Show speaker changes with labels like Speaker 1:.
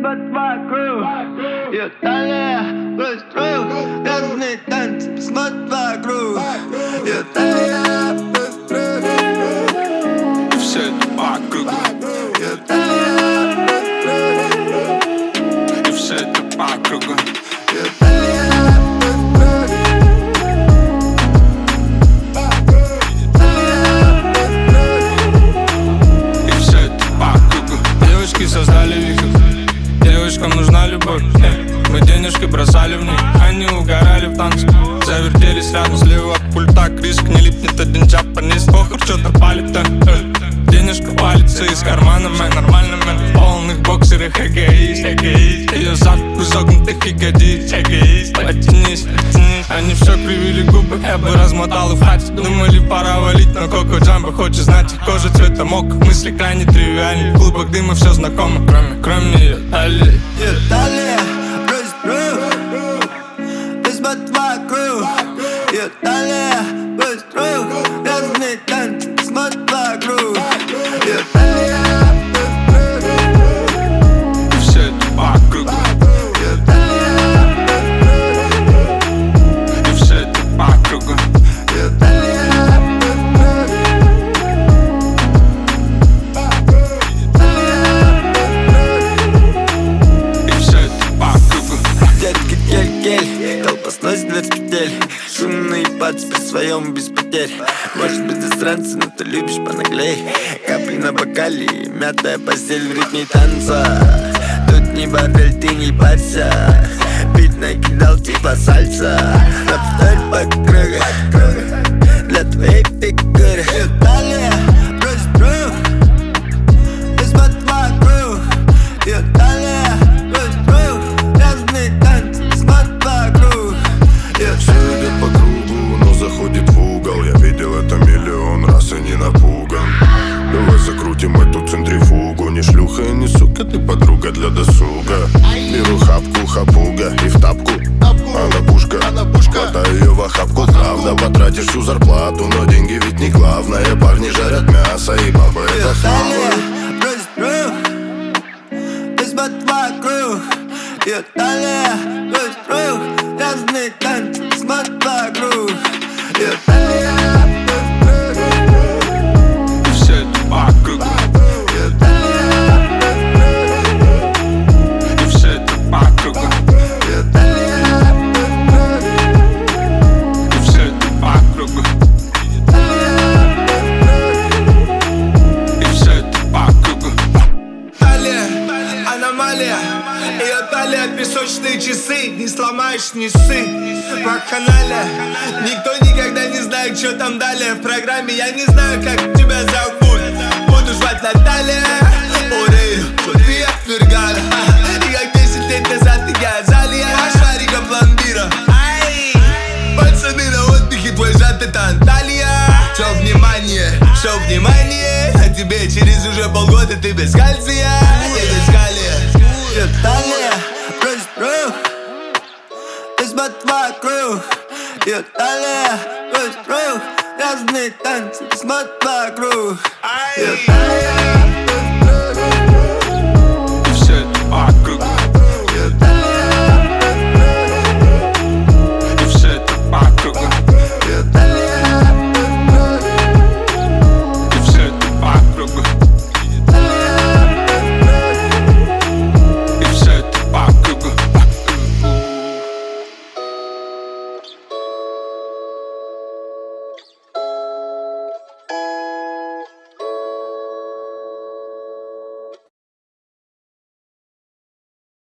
Speaker 1: смотрит вокруг. Ее талия без рук, разные танцы, смотрит вокруг. Ее талия без рук,
Speaker 2: и все это по кругу.
Speaker 1: ее талия без рук,
Speaker 2: И все это по кругу.
Speaker 1: ее талия без рук,
Speaker 2: И все это по кругу. Девочки создали вихрь, девочкам нужна любовь. Мы денежки бросали в них, они угорали в танце. Завертелись рядом, слева от пульта крышка не липнет, один джапанец. Похуй, что-то палит, денежка палится из кармана, мэн, нормально, мэн. В полных боксерах эгоист, эгоист. Ее зад в изогнутых ягодиц, эгоист. Потянись, потянись. Они все кривили губы, я бы размотал и в хате. Думали, пора валить, но Коко Джамбо хочет знать их кожа цвета мока. Мысли крайне тривиальны, в клубах дыма все знакомо, кроме ее талии.
Speaker 1: ее талия без рук, ты смотрит вокруг. Ее талия без рук, разные танцы, смотрит вокруг. Ее талия без рук,
Speaker 2: И все это по кругу.
Speaker 1: ее талия без рук,
Speaker 2: И все это по кругу.
Speaker 1: ее талия без рук,
Speaker 2: И все это по кругу.
Speaker 1: детки, кель-кель, толпа сносит дверь петель. Шумный пац при своем без потерь. Может быть засранцы, но ты любишь понаглей. Капли на бокале, мятая постель в ритме танца. Тут не бордель, ты не парься. Бит накидал типа сальса. Повторь по кругу для твоей фигуры. Ее талия бросит рук, ты смотрит вокруг. Ее талия бросит рук, разные танцы, смотрит вокруг. Ее
Speaker 3: Все идет по кругу, но заходит в угол. Я видел это миллион раз и не напуган. Давай закрутим эту центрифугу. Не шлюха и не сука, ты подруга для досуга. Беру хапку, хапуга и в тапку. Она пушка, хватаю ее в охапку. Правда, потратишь всю зарплату, но деньги ведь не главное. Парни жарят мясо и бабы это
Speaker 1: талия
Speaker 3: хавают.
Speaker 1: бросит рук, ты смотрит вокруг. Ее талия бросит рук, разные танцы, смотрит вокруг. Ее талия бросит рук,
Speaker 2: И все это по кругу.
Speaker 1: ее талия бросит рук,
Speaker 2: И все это по кругу.
Speaker 1: ее талия бросит рук,
Speaker 2: И все это по кругу. И все это по кругу.
Speaker 4: Талия, аномалия. Ее талия, песочные часы. Не сломаешь, не ссы. Вакханалия. Никто никогда не знает, что там далее в программе. Я не знаю, как тебя зовут. Буду звать Наталья. Урею, ты отвергала. И как 10 лет назад я Залия. Шарика пломбира. Ай, пацаны на отдыхе, твой зад это Анталия. Все внимание, а тебе через уже полгода ты без кальция. И без калия.
Speaker 1: ее талия бросит рук, ты смотрит вокруг. Ее талия бросит рук, разные танцы, смотрит вокруг. Ее талия